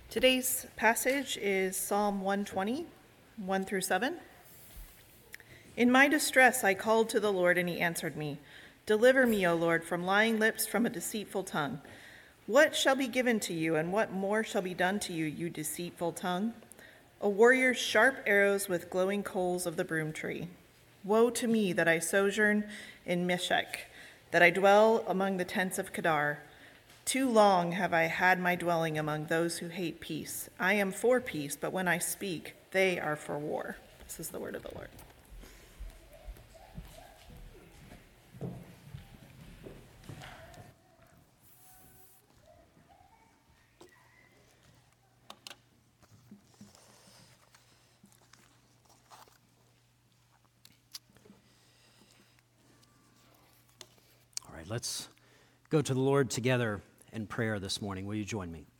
Today's passage is Psalm 120, 1 through 7. In my distress I called to the Lord, and he answered me. Deliver me, O Lord, from lying lips, from a deceitful tongue. What shall be given to you, and what more shall be done to you, you deceitful tongue? A warrior's sharp arrows with glowing coals of the broom tree. Woe to me that I sojourn in Meshech, that I dwell among the tents of Kedar. Too long have I had my dwelling among those who hate peace. I am for peace, but when I speak, they are for war. This is the word of the Lord. All right, let's go to the Lord together in prayer this morning. Will you join me?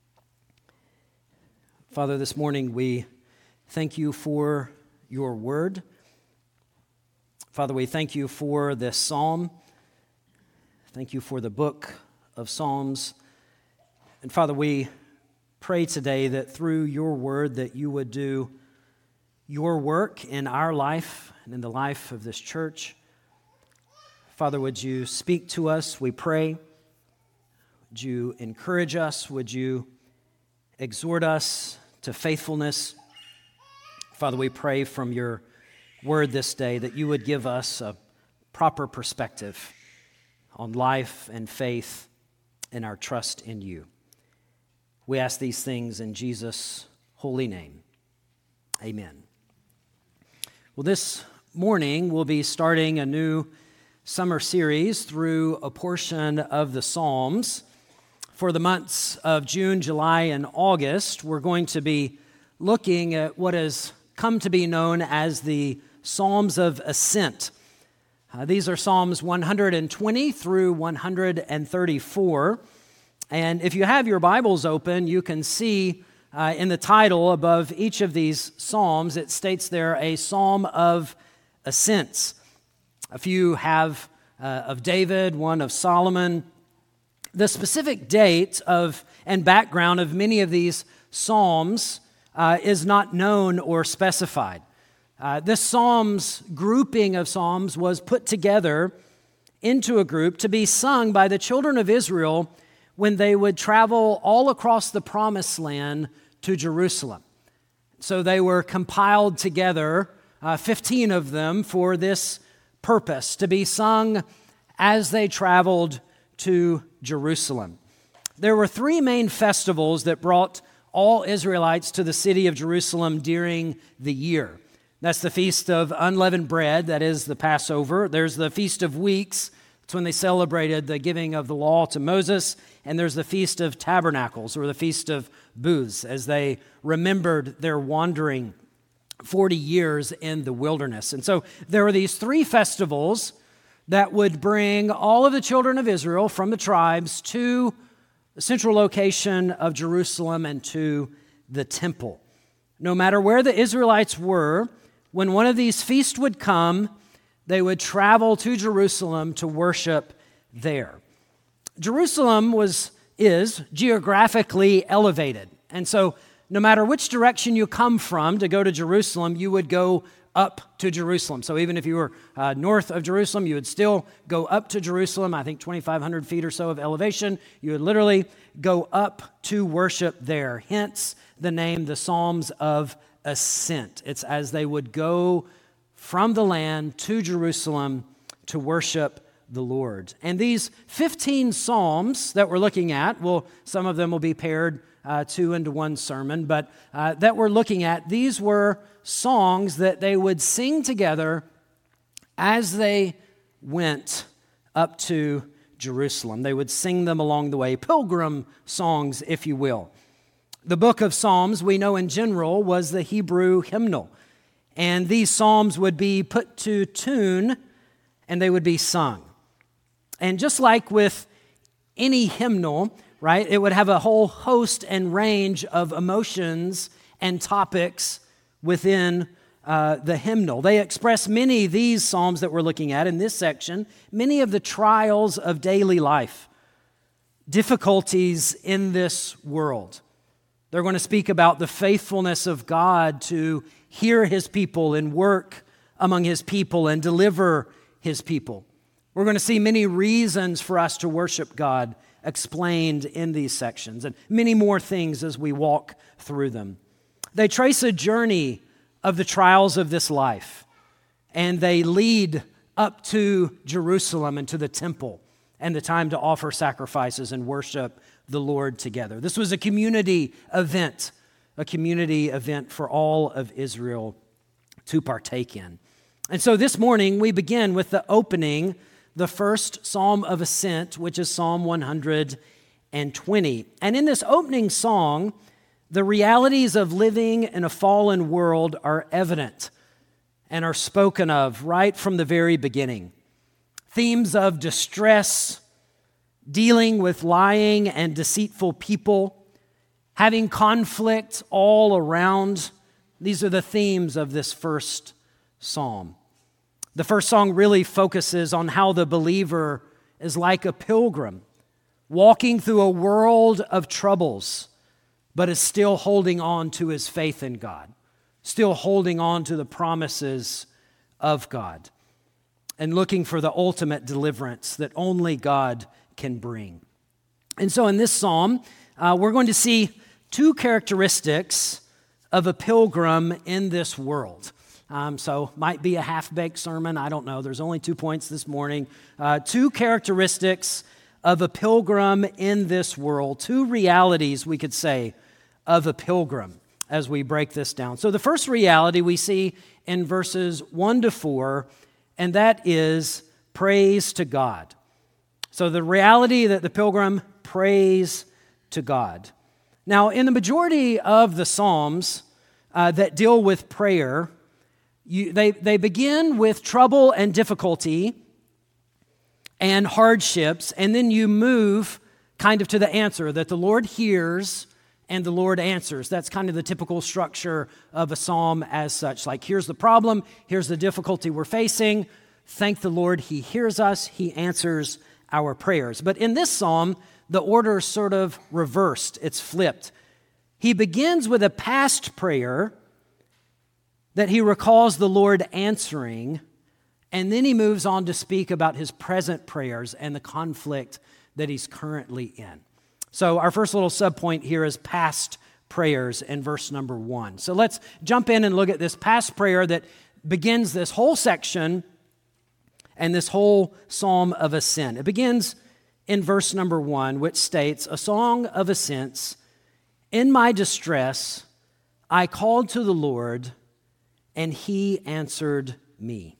Father, this morning we thank you for your word. Father, we thank you for this psalm. Thank you for the book of Psalms. And Father, we pray today that through your word that you would do your work in our life and in the life of this church. Father, would you speak to us, we pray. Would you encourage us? Would you exhort us to faithfulness? Father, we pray from your word this day that you would give us a proper perspective on life and faith and our trust in you. We ask these things in Jesus' holy name. Amen. Well, this morning we'll be starting a new summer series through a portion of the Psalms. For the months of June, July, and August, we're going to be looking at what has come to be known as the Psalms of Ascent. These are Psalms 120 through 134. And if you have your Bibles open, you can see in the title above each of these Psalms, it states there, a Psalm of Ascents. A few have of David, one of Solomon. The specific date of and background of many of these psalms is not known or specified. This psalms grouping of psalms was put together into a group to be sung by the children of Israel when they would travel all across the Promised Land to Jerusalem. So they were compiled together, 15 of them, for this purpose, to be sung as they traveled to Jerusalem. There were three main festivals that brought all Israelites to the city of Jerusalem during the year. That's the Feast of Unleavened Bread, that is the Passover. There's the Feast of Weeks, that's when they celebrated the giving of the law to Moses. And there's the Feast of Tabernacles, or the Feast of Booths, as they remembered their wandering 40 years in the wilderness. And so there were these three festivals that would bring all of the children of Israel from the tribes to the central location of Jerusalem and to the temple. No matter where the Israelites were, when one of these feasts would come, they would travel to Jerusalem to worship there. Jerusalem is geographically elevated, and so no matter which direction you come from to go to Jerusalem, you would go up to Jerusalem. So even if you were north of Jerusalem, you would still go up to Jerusalem, I think 2,500 feet or so of elevation. You would literally go up to worship there. Hence the name, the Psalms of Ascent. It's as they would go from the land to Jerusalem to worship the Lord. And these 15 Psalms that we're looking at, well, some of them will be paired two into one sermon, but that we're looking at, these were songs that they would sing together as they went up to Jerusalem. They would sing them along the way, pilgrim songs, if you will. The book of Psalms, we know in general, was the Hebrew hymnal, and these psalms would be put to tune and they would be sung. And just like with any hymnal, right, it would have a whole host and range of emotions and topics within the hymnal. They express these psalms that we're looking at in this section, many of the trials of daily life, difficulties in this world, They're going to speak about the faithfulness of God to hear his people and work among his people and deliver his people. We're going to see many reasons for us to worship God explained in these sections, and many more things as we walk through them. They trace a journey of the trials of this life, and they lead up to Jerusalem and to the temple and the time to offer sacrifices and worship the Lord together. This was a community event for all of Israel to partake in. And so this morning we begin with the opening, the first Psalm of Ascent, which is Psalm 120. And in this opening song, the realities of living in a fallen world are evident and are spoken of right from the very beginning. Themes of distress, dealing with lying and deceitful people, having conflict all around. These are the themes of this first psalm. The first song really focuses on how the believer is like a pilgrim, walking through a world of troubles, but is still holding on to his faith in God, still holding on to the promises of God, and looking for the ultimate deliverance that only God can bring. And so in this psalm, we're going to see two characteristics of a pilgrim in this world. So might be a half-baked sermon, I don't know. There's only 2 points this morning. Two characteristics of a pilgrim in this world. Two realities, we could say, of a pilgrim as we break this down. So the first reality we see in verses 1 to 4, and that is praise to God. So the reality that the pilgrim prays to God. Now, in the majority of the Psalms that deal with prayer, they begin with trouble and difficulty and hardships, and then you move kind of to the answer that the Lord hears and the Lord answers. That's kind of the typical structure of a psalm as such. Like, here's the problem, here's the difficulty we're facing. Thank the Lord, he hears us, he answers our prayers. But in this psalm, the order is sort of reversed. It's flipped. He begins with a past prayer that he recalls the Lord answering, and then he moves on to speak about his present prayers and the conflict that he's currently in. So our first little subpoint here is past prayers in verse number 1. So let's jump in and look at this past prayer that begins this whole section and this whole psalm of ascent. It begins in verse number 1, which states, "A song of ascents. In my distress, I called to the Lord, and he answered me."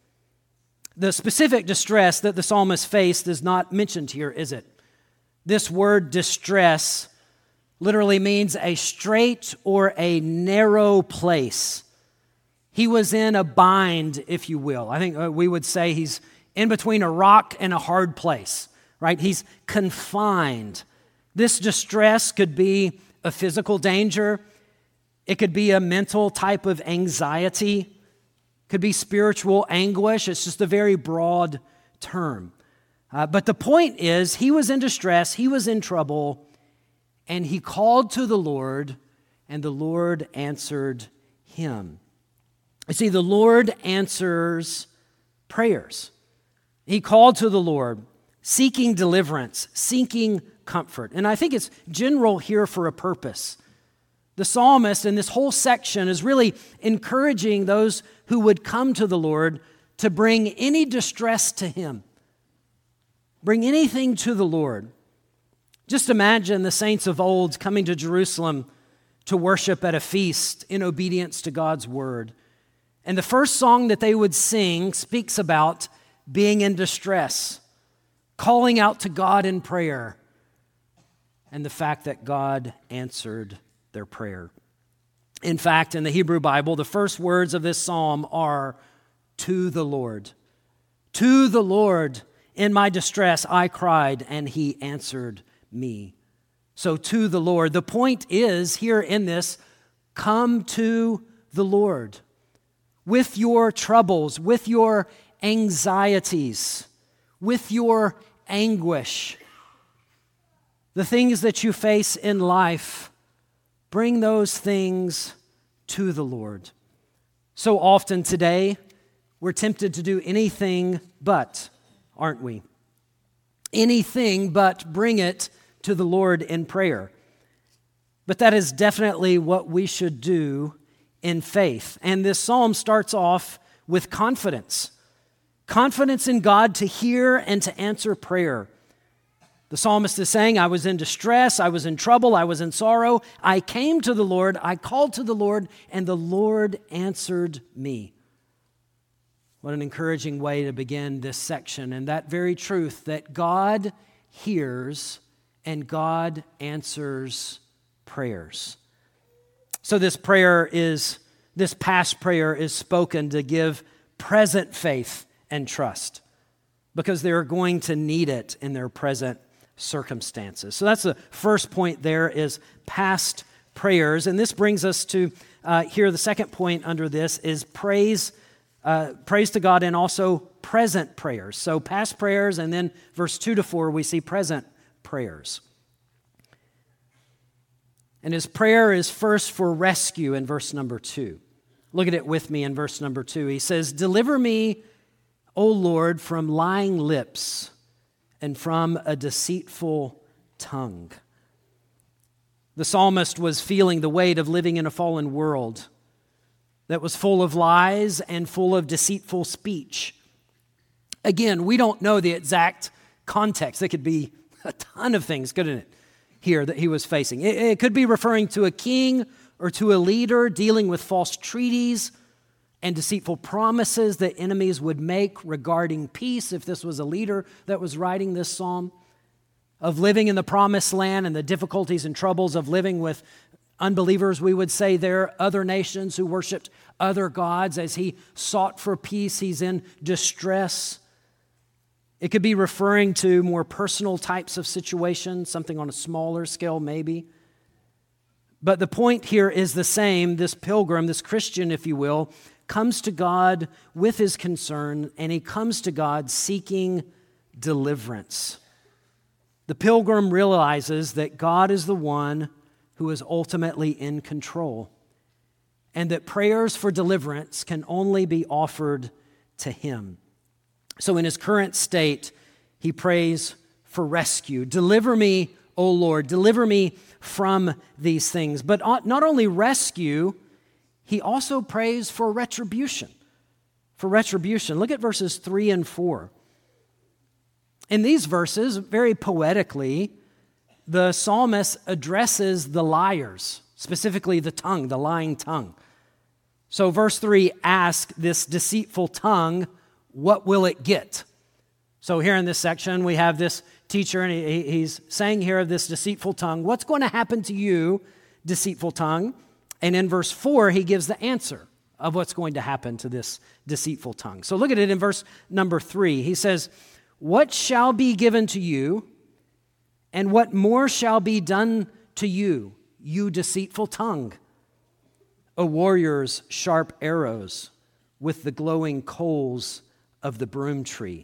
The specific distress that the psalmist faced is not mentioned here, is it? This word distress literally means a straight or a narrow place. He was in a bind, if you will. I think we would say he's in between a rock and a hard place, right? He's confined. This distress could be a physical danger. It could be a mental type of anxiety. It could be spiritual anguish. It's just a very broad term. But the point is, he was in distress, he was in trouble, and he called to the Lord, and the Lord answered him. You see, the Lord answers prayers. He called to the Lord, seeking deliverance, seeking comfort. And I think it's general here for a purpose. The psalmist in this whole section is really encouraging those who would come to the Lord to bring any distress to him. Bring anything to the Lord. Just imagine the saints of old coming to Jerusalem to worship at a feast in obedience to God's word. And the first song that they would sing speaks about being in distress, calling out to God in prayer, and the fact that God answered their prayer. In fact, in the Hebrew Bible, the first words of this psalm are, "To the Lord." To the Lord, in my distress, I cried, and he answered me. So to the Lord. The point is, here in this, come to the Lord with your troubles, with your anxieties, with your anguish, the things that you face in life. bring those things to the Lord. So often today, we're tempted to do anything but, aren't we? Anything but bring it to the Lord in prayer. But that is definitely what we should do in faith. And this psalm starts off with confidence. Confidence in God to hear and to answer prayer. The psalmist is saying, I was in distress, I was in trouble, I was in sorrow. I came to the Lord, I called to the Lord, and the Lord answered me. What an encouraging way to begin this section. And that very truth that God hears and God answers prayers. So this past prayer is spoken to give present faith and trust, because they're going to need it in their present circumstances. So that's the first point there, is past prayers. And this brings us to here, the second point under this is praise to God and also present prayers. So past prayers, and then verse 2 to 4, we see present prayers. And his prayer is first for rescue in verse number 2. Look at it with me in verse number 2. He says, "Deliver me, O Lord, from lying lips and from a deceitful tongue." The psalmist was feeling the weight of living in a fallen world that was full of lies and full of deceitful speech. Again, we don't know the exact context. It could be a ton of things, couldn't it, here that he was facing. It could be referring to a king or to a leader dealing with false treaties and deceitful promises that enemies would make regarding peace, if this was a leader that was writing this psalm, of living in the promised land and the difficulties and troubles of living with unbelievers, we would say there, other nations who worshiped other gods. As he sought for peace, he's in distress. It could be referring to more personal types of situations, something on a smaller scale maybe. But the point here is the same. This pilgrim, this Christian, if you will, comes to God with his concern, and he comes to God seeking deliverance. The pilgrim realizes that God is the one who is ultimately in control, and that prayers for deliverance can only be offered to him. So in his current state, he prays for rescue. Deliver me, O Lord, deliver me from these things. But not only rescue, he also prays for retribution. For retribution. Look at verses 3 and 4. In these verses, very poetically, the psalmist addresses the liars, specifically the tongue, the lying tongue. So verse 3 asks this deceitful tongue, what will it get? So here in this section, we have this teacher, and he's saying here of this deceitful tongue, what's going to happen to you, deceitful tongue? And in verse 4, he gives the answer of what's going to happen to this deceitful tongue. So look at it in verse number 3. He says, what shall be given to you, and what more shall be done to you, you deceitful tongue? A warrior's sharp arrows with the glowing coals of the broom tree.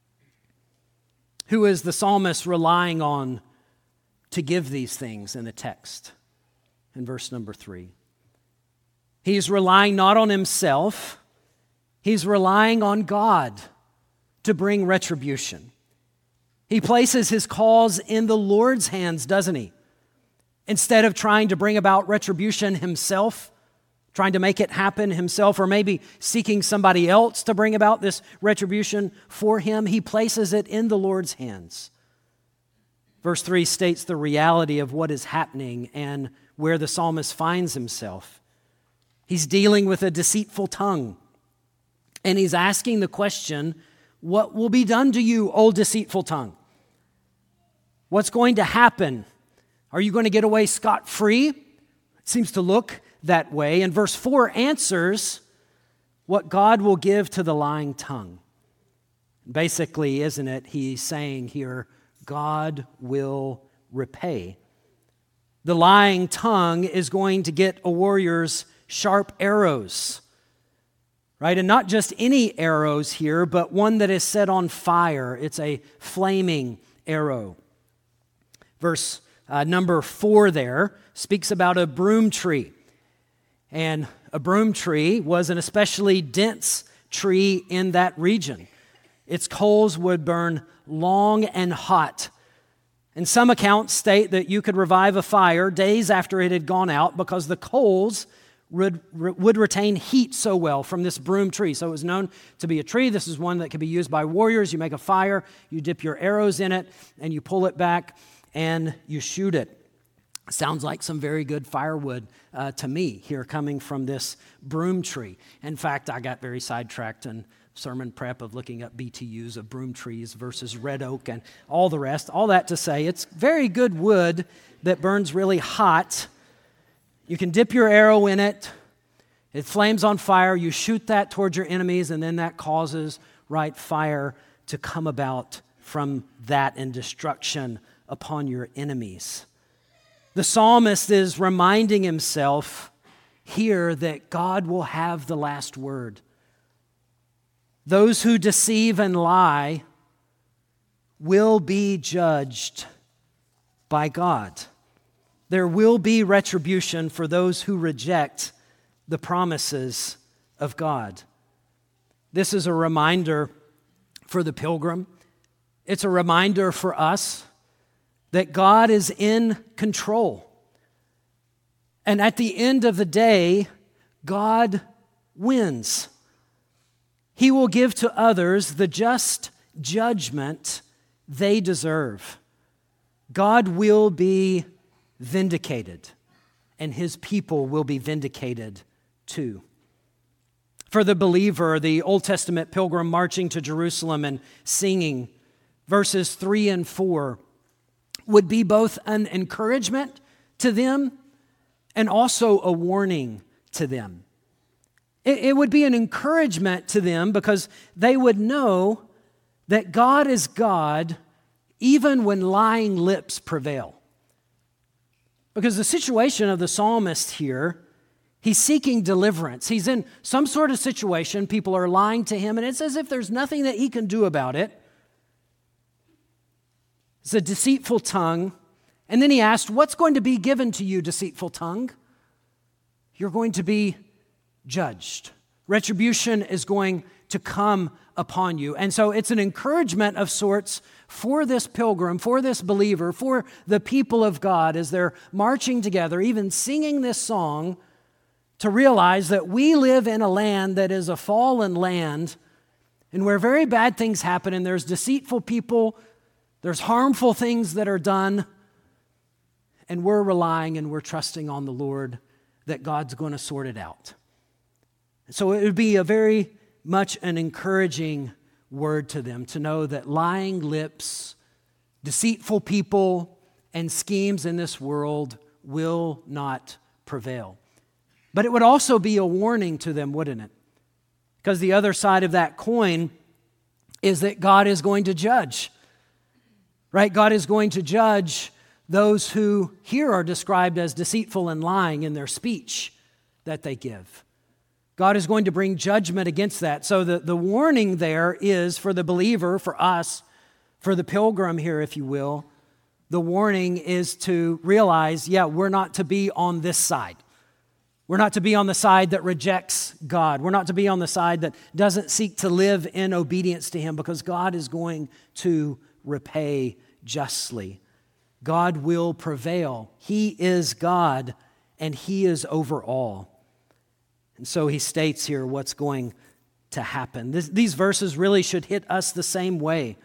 Who is the psalmist relying on to give these things in the text? In verse number 3. He's relying not on himself, he's relying on God to bring retribution. He places his cause in the Lord's hands, doesn't he? Instead of trying to bring about retribution himself, trying to make it happen himself, or maybe seeking somebody else to bring about this retribution for him, he places it in the Lord's hands. Verse 3 states the reality of what is happening and where the psalmist finds himself. He's dealing with a deceitful tongue, and he's asking the question, what will be done to you, O deceitful tongue? What's going to happen? Are you going to get away scot-free? It seems to look that way. And verse 4 answers what God will give to the lying tongue. Basically, isn't it, he's saying here, God will repay. The lying tongue is going to get a warrior's sharp arrows, right? And not just any arrows here, but one that is set on fire. It's a flaming arrow. Verse number 4 there, speaks about a broom tree. And a broom tree was an especially dense tree in that region. Its coals would burn long and hot. And some accounts state that you could revive a fire days after it had gone out because the coals would retain heat so well from this broom tree. So it was known to be a tree. This is one that could be used by warriors. You make a fire, you dip your arrows in it, and you pull it back, and you shoot it. Sounds like some very good firewood to me here coming from this broom tree. In fact, I got very sidetracked in sermon prep of looking up BTUs of broom trees versus red oak and all the rest. All that to say, it's very good wood that burns really hot. You can dip your arrow in it. It flames on fire. You shoot that towards your enemies, and then that causes fire to come about from that and destruction upon your enemies. The psalmist is reminding himself here that God will have the last word. Those who deceive and lie will be judged by God. There will be retribution for those who reject the promises of God. This is a reminder for the pilgrim. It's a reminder for us that God is in control. And at the end of the day, God wins. He will give to others the just judgment they deserve. God will be vindicated, and his people will be vindicated too. For the believer, the Old Testament pilgrim marching to Jerusalem and singing, verses 3 and 4 would be both an encouragement to them and also a warning to them. It would be an encouragement to them because they would know that God is God even when lying lips prevail. Because the situation of the psalmist here, he's seeking deliverance. He's in some sort of situation. People are lying to him, and it's as if there's nothing that he can do about it. It's a deceitful tongue. And then he asked, what's going to be given to you, deceitful tongue? You're going to be judged. Retribution is going to come upon you. And so it's an encouragement of sorts for this pilgrim, for this believer, for the people of God as they're marching together, even singing this song, to realize that we live in a land that is a fallen land and where very bad things happen, and there's deceitful people, there's harmful things that are done, and we're relying and we're trusting on the Lord that God's going to sort it out. So it would be a very much an encouraging word to them to know that lying lips, deceitful people, and schemes in this world will not prevail. But it would also be a warning to them, wouldn't it? Because the other side of that coin is that God is going to judge, right? God is going to judge those who here are described as deceitful and lying in their speech that they give. God is going to bring judgment against that. So the warning there is for the believer, for us, for the pilgrim here, if you will. The warning is to realize, we're not to be on this side. We're not to be on the side that rejects God. We're not to be on the side that doesn't seek to live in obedience to him, because God is going to repay justly. God will prevail. He is God, and he is over all. And so he states here what's going to happen. These verses really should hit us the same way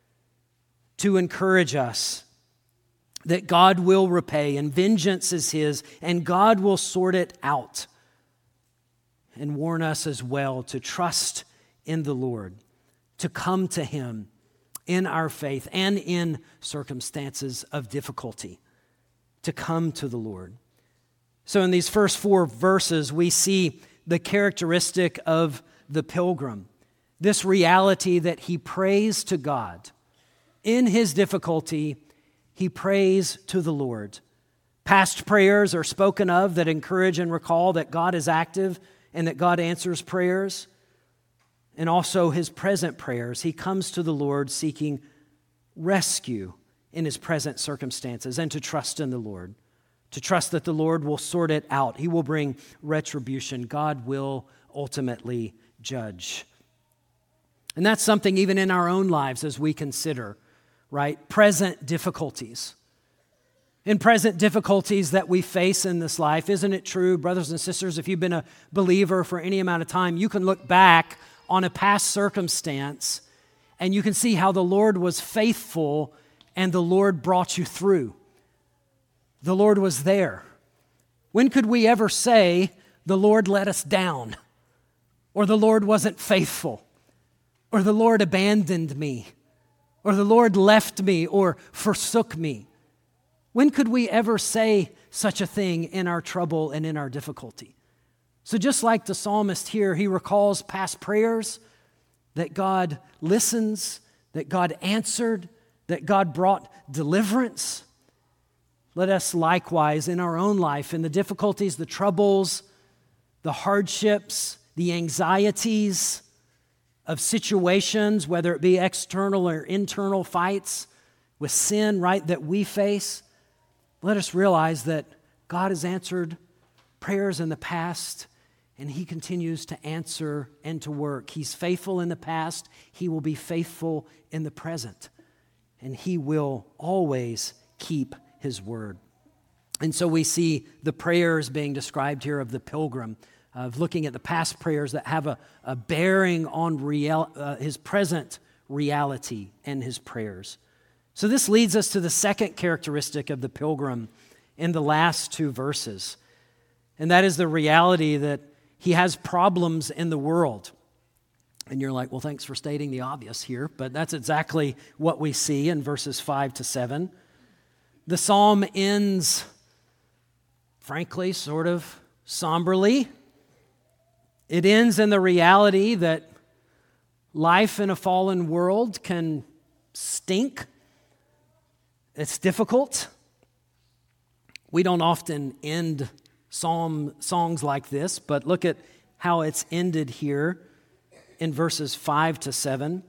to encourage us that God will repay, and vengeance is his, and God will sort it out, and warn us as well to trust in the Lord, to come to him in our faith and in circumstances of difficulty, to come to the Lord. So in these first 4 verses, we see the characteristic of the pilgrim, this reality that he prays to God. In his difficulty, he prays to the Lord. Past prayers are spoken of that encourage and recall that God is active and that God answers prayers. And also his present prayers. He comes to the Lord seeking rescue in his present circumstances and to trust in the Lord, to trust that the Lord will sort it out. He will bring retribution. God will ultimately judge. And that's something even in our own lives as we consider, right? Present difficulties. In present difficulties that we face in this life, isn't it true, brothers and sisters, if you've been a believer for any amount of time, you can look back on a past circumstance and you can see how the Lord was faithful and the Lord brought you through. The Lord was there. When could we ever say the Lord let us down, or the Lord wasn't faithful, or the Lord abandoned me, or the Lord left me or forsook me? When could we ever say such a thing in our trouble and in our difficulty? So just like the psalmist here, he recalls past prayers that God listens, that God answered, that God brought deliverance. Let us likewise in our own life, in the difficulties, the troubles, the hardships, the anxieties of situations, whether it be external or internal fights with sin, right, that we face, let us realize that God has answered prayers in the past, and he continues to answer and to work. He's faithful in the past. He will be faithful in the present, and he will always keep his word. And so we see the prayers being described here of the pilgrim, of looking at the past prayers that have a bearing on his present reality and his prayers. So this leads us to the second characteristic of the pilgrim in the last two verses, and that is the reality that he has problems in the world. And you're like, well, thanks for stating the obvious here, but that's exactly what we see in verses 5 to 7. The psalm ends, frankly, sort of somberly. It ends in the reality that life in a fallen world can stink. It's difficult. We don't often end songs like this, but look at how it's ended here in verses 5 to 7.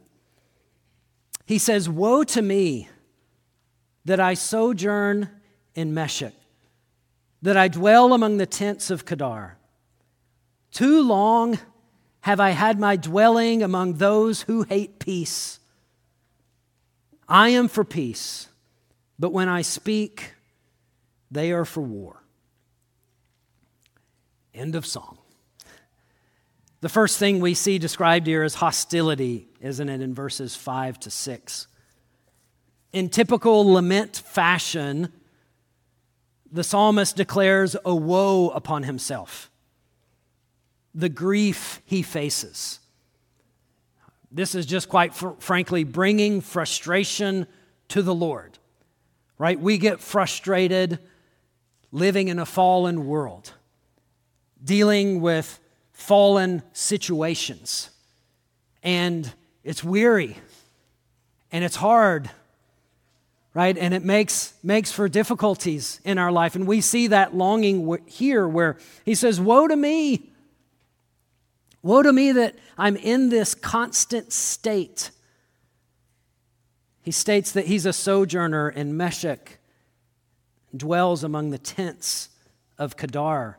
He says, "Woe to me that I sojourn in Meshech, that I dwell among the tents of Kedar. Too long have I had my dwelling among those who hate peace. I am for peace, but when I speak, they are for war." End of song. The first thing we see described here is hostility, isn't it, in verses 5 to 6. In typical lament fashion, the psalmist declares a woe upon himself, the grief he faces. This is just quite frankly bringing frustration to the Lord, right? We get frustrated living in a fallen world, dealing with fallen situations, and it's weary and it's hard, right? And it makes for difficulties in our life. And we see that longing here where he says, "Woe to me! Woe to me that I'm in this constant state." He states that he's a sojourner in Meshech, dwells among the tents of Kedar.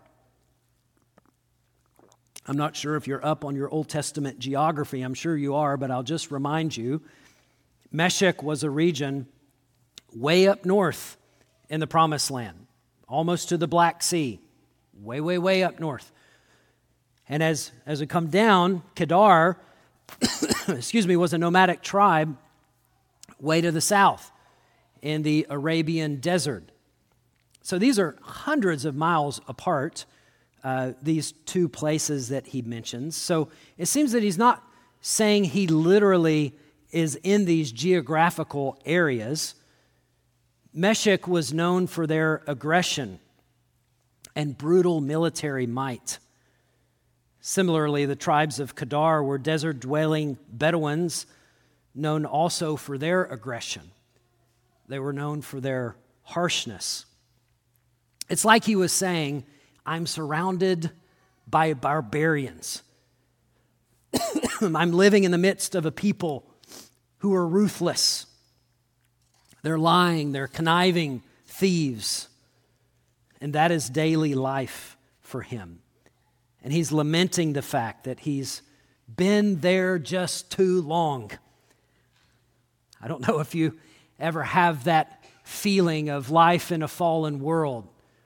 I'm not sure if you're up on your Old Testament geography. I'm sure you are, but I'll just remind you, Meshech was a region way up north in the Promised Land, almost to the Black Sea, way, way, way up north. And as we come down, Kedar, was a nomadic tribe way to the south in the Arabian desert. So these are hundreds of miles apart, these two places that he mentions. So it seems that he's not saying he literally is in these geographical areas. Meshech was known for their aggression and brutal military might. Similarly, the tribes of Kedar were desert-dwelling Bedouins, known also for their aggression. They were known for their harshness. It's like he was saying, I'm surrounded by barbarians. I'm living in the midst of a people who are ruthless. They're lying, they're conniving thieves. And that is daily life for him. And he's lamenting the fact that he's been there just too long. I don't know if you ever have that feeling of life in a fallen world.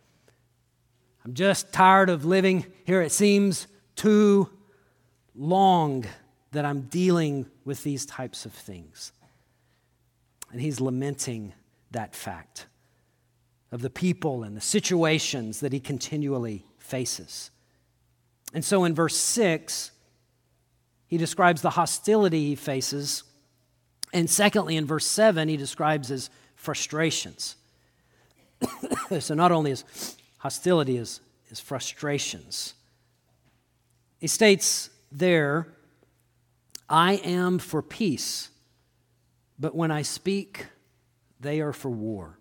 I'm just tired of living here. It seems too long that I'm dealing with these types of things. And he's lamenting that fact of the people and the situations that he continually faces. And so in verse 6, he describes the hostility he faces. And secondly, in verse 7, he describes his frustrations. So not only his hostility, his frustrations. He states there, I am for peace, but when I speak, they are for war.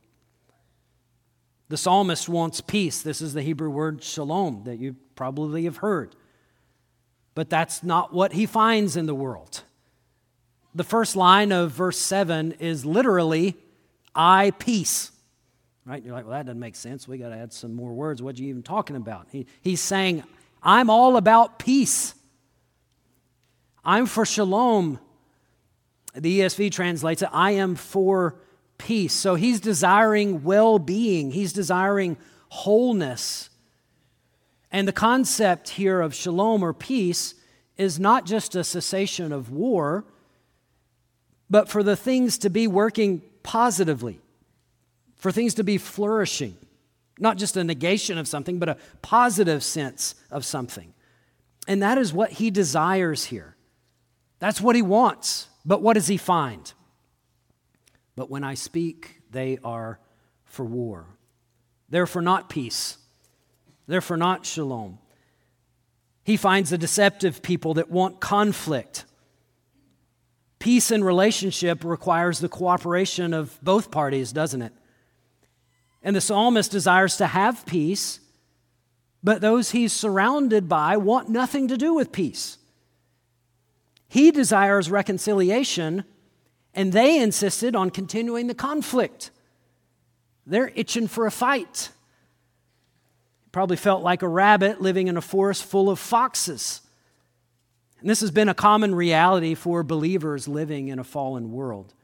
The psalmist wants peace. This is the Hebrew word shalom that you probably have heard. But that's not what he finds in the world. The first line of verse 7 is literally, I peace. Right? You're like, well, that doesn't make sense. We got to add some more words. What are you even talking about? He's saying, I'm all about peace. I'm for shalom. The ESV translates it, I am for peace. So he's desiring well-being. He's desiring wholeness. And the concept here of shalom or peace is not just a cessation of war, but for the things to be working positively, for things to be flourishing. Not just a negation of something, but a positive sense of something. And that is what he desires here. That's what he wants. But what does he find? But when I speak, they are for war. They're for not peace. They're for not shalom. He finds a deceptive people that want conflict. Peace in relationship requires the cooperation of both parties, doesn't it? And the psalmist desires to have peace, but those he's surrounded by want nothing to do with peace. He desires reconciliation, and they insisted on continuing the conflict. They're itching for a fight. Probably felt like a rabbit living in a forest full of foxes. And this has been a common reality for believers living in a fallen world.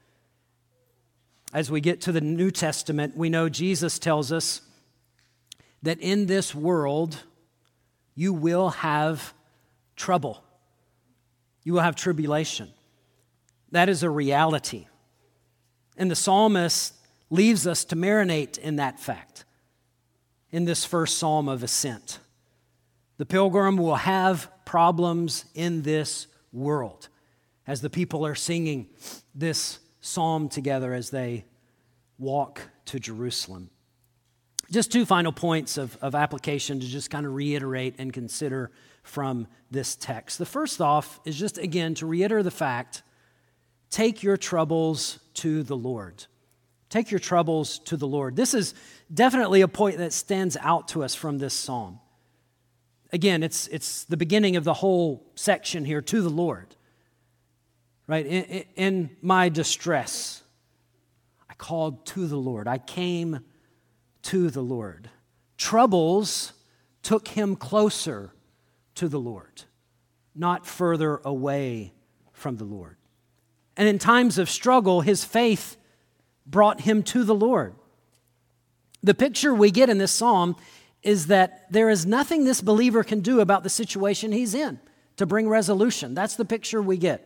As we get to the New Testament, we know Jesus tells us that in this world, you will have trouble. You will have tribulation. That is a reality. And the psalmist leaves us to marinate in that fact in this first psalm of ascent. The pilgrim will have problems in this world as the people are singing this psalm together as they walk to Jerusalem. Just two final points of application to just kind of reiterate and consider from this text. The first off is just, again, to reiterate the fact, take your troubles to the Lord. Take your troubles to the Lord. This is definitely a point that stands out to us from this psalm. Again, it's the beginning of the whole section here, to the Lord. Right? In my distress, I called to the Lord. I came to the Lord. Troubles took him closer to the Lord, not further away from the Lord. And in times of struggle, his faith brought him to the Lord. The picture we get in this psalm is that there is nothing this believer can do about the situation he's in to bring resolution. That's the picture we get.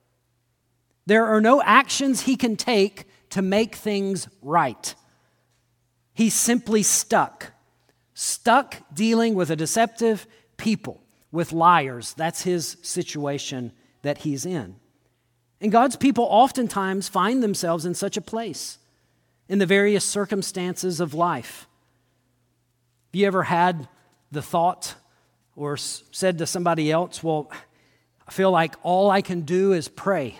There are no actions he can take to make things right. He's simply stuck dealing with a deceptive people, with liars. That's his situation that he's in. And God's people oftentimes find themselves in such a place in the various circumstances of life. Have you ever had the thought or said to somebody else, well, I feel like all I can do is pray.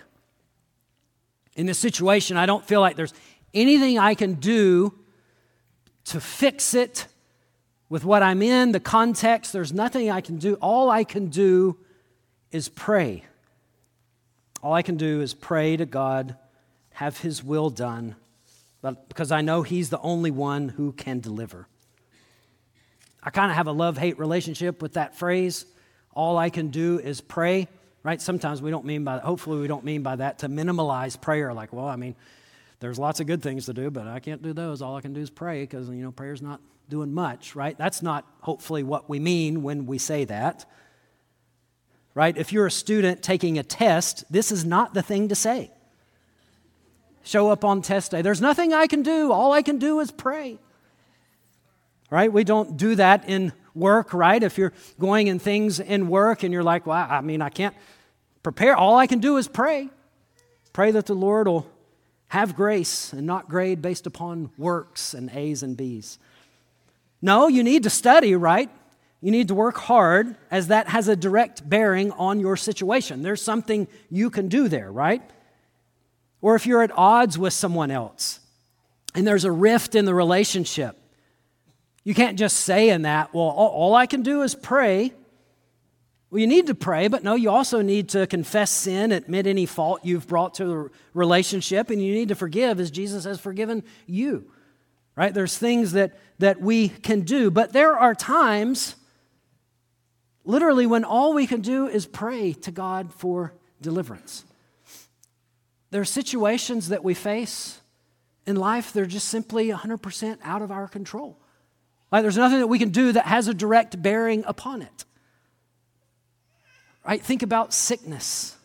In this situation, I don't feel like there's anything I can do to fix it with what I'm in, the context. There's nothing I can do. All I can do is pray. All I can do is pray to God, have his will done, but because I know He's the only one who can deliver. I kind of have a love-hate relationship with that phrase, all I can do is pray, right? Sometimes hopefully we don't mean by that to minimalize prayer, like, well, I mean, there's lots of good things to do, but I can't do those. All I can do is pray because, prayer's not doing much, right? That's not hopefully what we mean when we say that, right? If you're a student taking a test, this is not the thing to say. Show up on test day. There's nothing I can do. All I can do is pray, right? We don't do that in work, right? If you're going in things in work and you're like, well, I can't prepare. All I can do is pray. Pray that the Lord will have grace and not grade based upon works and A's and B's. No, you need to study, right? You need to work hard, as that has a direct bearing on your situation. There's something you can do there, right? Or if you're at odds with someone else and there's a rift in the relationship, you can't just say in that, well, all I can do is pray. Well, you need to pray, but no, you also need to confess sin, admit any fault you've brought to the relationship, and you need to forgive as Jesus has forgiven you, right? There's things that we can do, but there are times, literally, when all we can do is pray to God for deliverance. There are situations that we face in life, they're just simply 100% out of our control. Like, there's nothing that we can do that has a direct bearing upon it. Right? Think about sickness.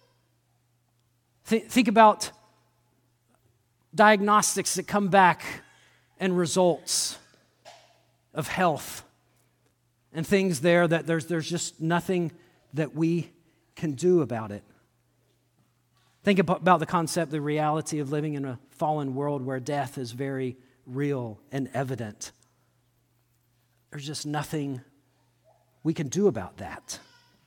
Think about diagnostics that come back and results of health and things there that there's just nothing that we can do about it. Think about the concept, the reality of living in a fallen world where death is very real and evident. There's just nothing we can do about that.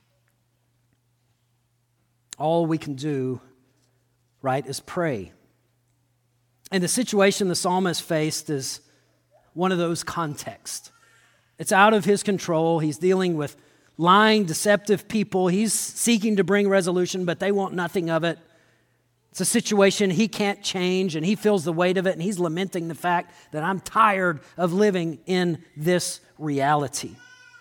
All we can do, right, is pray. And the situation the psalmist faced is one of those contexts. It's out of his control. He's dealing with lying, deceptive people. He's seeking to bring resolution, but they want nothing of it. It's a situation he can't change, and he feels the weight of it, and he's lamenting the fact that I'm tired of living in this reality.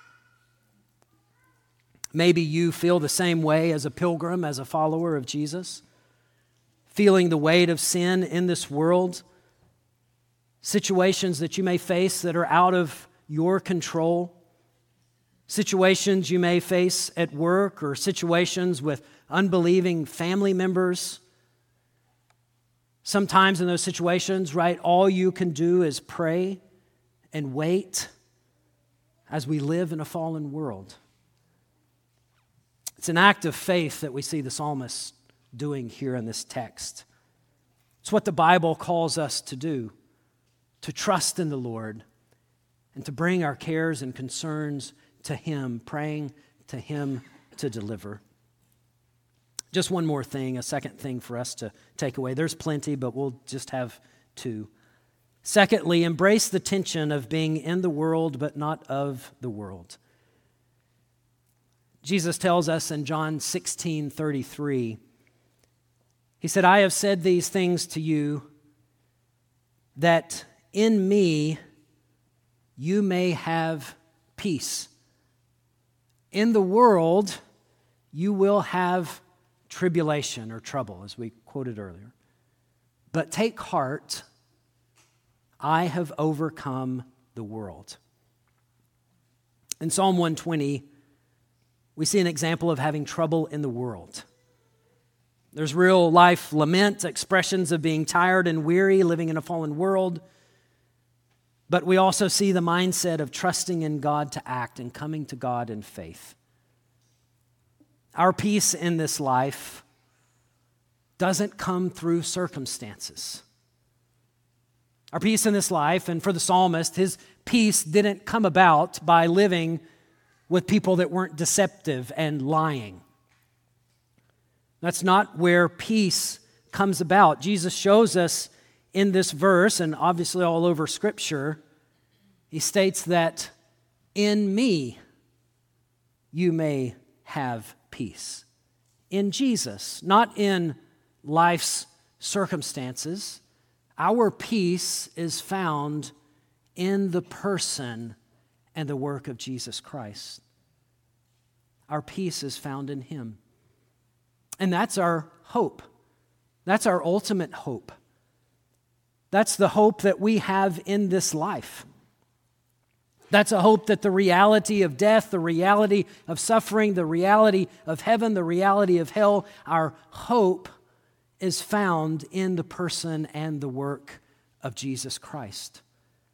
Maybe you feel the same way as a pilgrim, as a follower of Jesus, feeling the weight of sin in this world, situations that you may face that are out of your control, situations you may face at work or situations with unbelieving family members. Sometimes in those situations, right, all you can do is pray and wait as we live in a fallen world. It's an act of faith that we see the psalmist doing here in this text. It's what the Bible calls us to do, to trust in the Lord and to bring our cares and concerns to Him, praying to Him to deliver. Just one more thing, a second thing for us to take away. There's plenty, but we'll just have two. Secondly, embrace the tension of being in the world but not of the world. Jesus tells us in John 16:33, He said, I have said these things to you that in me you may have peace. In the world you will have tribulation or trouble, as we quoted earlier. But take heart, I have overcome the world. In Psalm 120, we see an example of having trouble in the world. There's real life lament, expressions of being tired and weary, living in a fallen world. But we also see the mindset of trusting in God to act and coming to God in faith. Our peace in this life doesn't come through circumstances. Our peace in this life, and for the psalmist, his peace didn't come about by living with people that weren't deceptive and lying. That's not where peace comes about. Jesus shows us in this verse, and obviously all over Scripture, He states that in me you may have peace. In Jesus, not in life's circumstances, Our peace is found in the person and the work of Jesus Christ. Our peace is found in Him. And that's our hope. That's our ultimate hope. That's the hope that we have in this life. That's a hope that the reality of death, the reality of suffering, the reality of heaven, the reality of hell, our hope is found in the person and the work of Jesus Christ.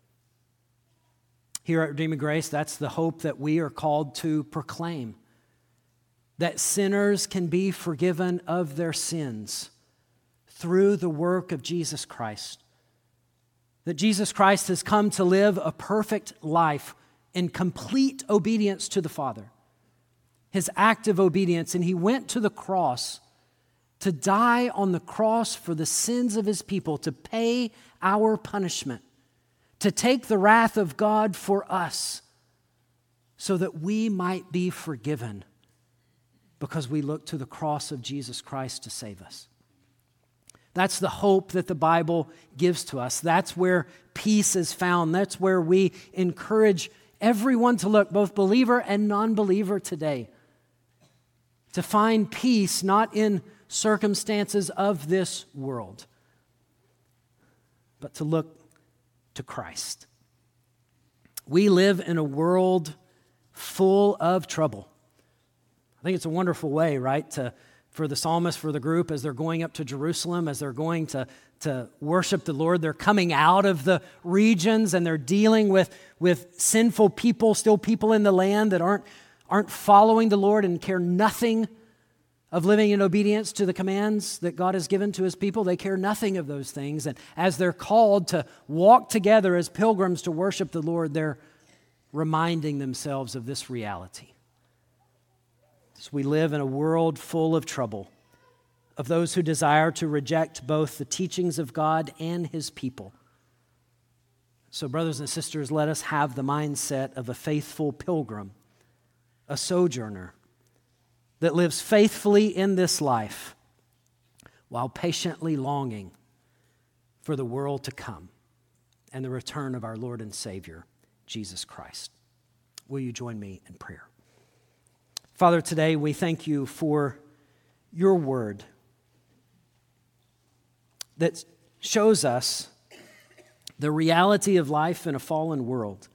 Here at Redeeming Grace, that's the hope that we are called to proclaim. That sinners can be forgiven of their sins through the work of Jesus Christ. That Jesus Christ has come to live a perfect life in complete obedience to the Father. His active obedience, and He went to the cross to die on the cross for the sins of His people, to pay our punishment, to take the wrath of God for us, so that we might be forgiven because we look to the cross of Jesus Christ to save us. That's the hope that the Bible gives to us. That's where peace is found. That's where we encourage everyone to look, both believer and non-believer today, to find peace not in circumstances of this world, but to look to Christ. We live in a world full of trouble. I think it's a wonderful way, right, for the psalmist, for the group, as they're going up to Jerusalem, as they're going to worship the Lord. They're coming out of the regions and they're dealing with sinful people, still people in the land that aren't following the Lord and care nothing of living in obedience to the commands that God has given to His people. They care nothing of those things. And as they're called to walk together as pilgrims to worship the Lord, they're reminding themselves of this reality. So we live in a world full of trouble, of those who desire to reject both the teachings of God and His people. So, brothers and sisters, let us have the mindset of a faithful pilgrim, a sojourner that lives faithfully in this life while patiently longing for the world to come and the return of our Lord and Savior, Jesus Christ. Will you join me in prayer? Father, today we thank You for Your word that shows us the reality of life in a fallen world.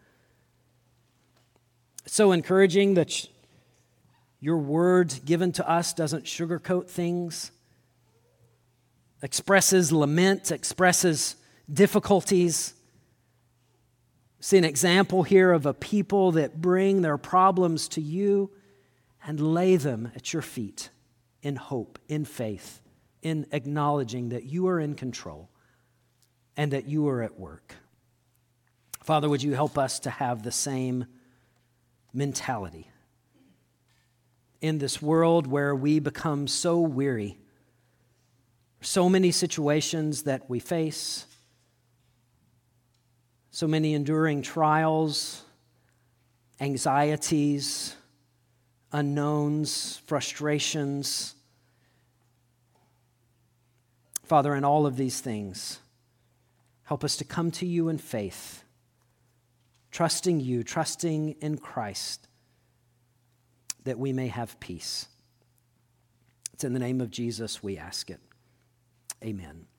It's so encouraging that Your word given to us doesn't sugarcoat things, expresses lament, expresses difficulties. See an example here of a people that bring their problems to You and lay them at Your feet in hope, in faith, in acknowledging that You are in control and that You are at work. Father, would You help us to have the same mentality in this world where we become so weary, so many situations that we face, so many enduring trials, anxieties, unknowns, frustrations. Father, in all of these things, help us to come to You in faith, trusting You, trusting in Christ, that we may have peace. It's in the name of Jesus we ask it. Amen.